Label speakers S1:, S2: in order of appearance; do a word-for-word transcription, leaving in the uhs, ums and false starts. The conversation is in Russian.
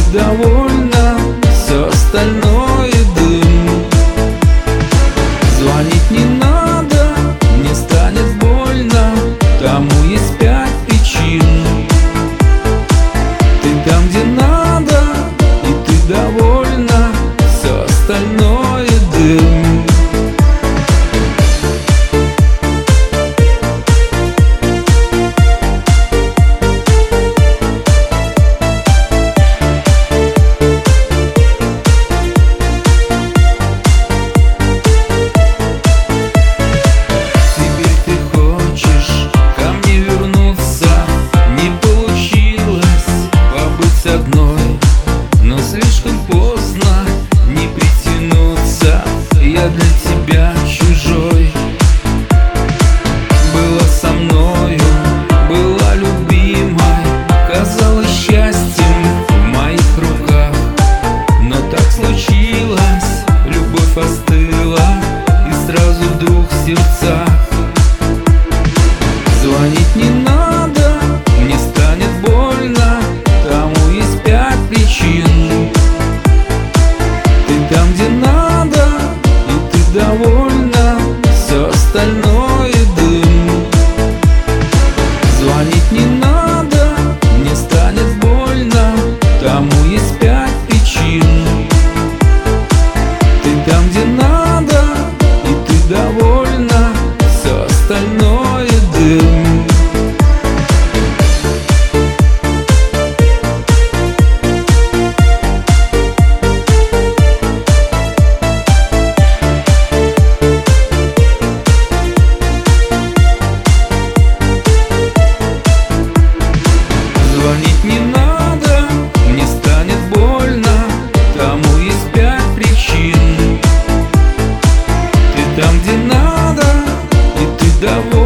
S1: довольна, все остальное дым. Звонить не надо, не станет больно, тому есть пять причин. Ты там, где надо, и ты довольна, все остальное дым. Одной, но слишком поздно не притянуться. Я для тебя чужой. Была со мною, была любимой, казалось счастьем в моих руках. Но так случилось, любовь остыла, и сразу вдруг в сердцах. Звонить не надо, мне станет больно, тому есть пять причин. Ты там, где надо, и ты довольна, все остальное дым. Звонить не надо, мне станет больно, тому есть пять причин. Ты там, где надо, и ты довольна, все остальное дым. Звонить не надо, мне станет больно, тому есть пять причин. Ты там, где надо, и ты довольна.